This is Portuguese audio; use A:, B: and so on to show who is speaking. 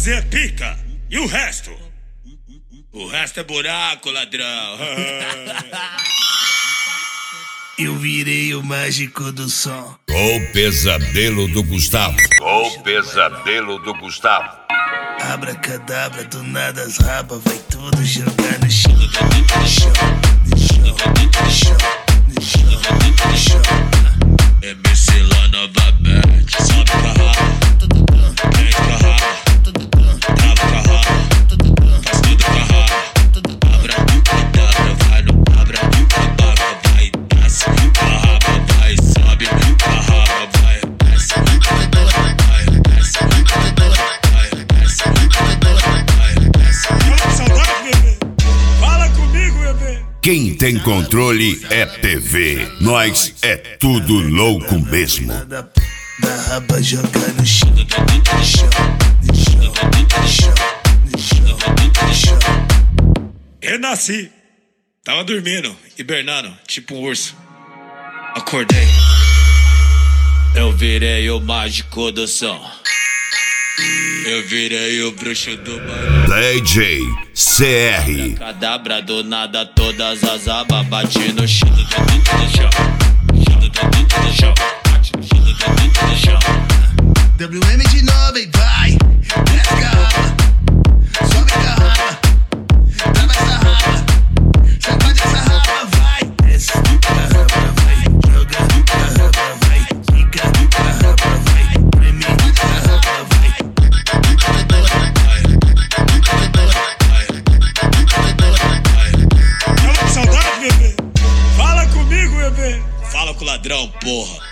A: Zé pica. E o resto? O resto é buraco, ladrão.
B: Eu virei o mágico do som.
C: O pesadelo do Gustavo. O pesadelo do Gustavo.
B: Abracadabra, do nada as rabas, vai tudo jogar no chão. No chão, no chão, no chão, no chão, no chão.
A: MC lá novamente. Sobe com a raba, prende com a raba, trava com a raba, faz tudo com a raba. Abracadabra, vai no abracadabra, vai desce com a raba, vai sobe com a raba, vai desce com a raba, vai desce com a raba, vai desce com a raba, vai desce. Saudade, bebê. Fala comigo, bebê.
C: Quem tem controle é TV. Nós é tudo louco mesmo.
B: Da raba jogar no chão. No chão, no chão, no chão, no chão, no chão.
A: Renasci. Tava dormindo, hibernando, tipo um urso. Acordei. Eu virei o mágico do som. Eu virei o bruxo do baile.
C: DJ CR.
A: Cadabra do nada, todas as abas bate no chão. No chão, no chão, no chão.
B: WM de novo e vai. Desce com a raba, sobe com a raba, trava essa raba, sacode essa raba, vai. Desce com a raba, vai. Joga com a raba, vai. Fica com a raba, vai. Preme com a raba, vai.
A: Saudade, bebê. Fala comigo, bebê. Fala com o ladrão, porra.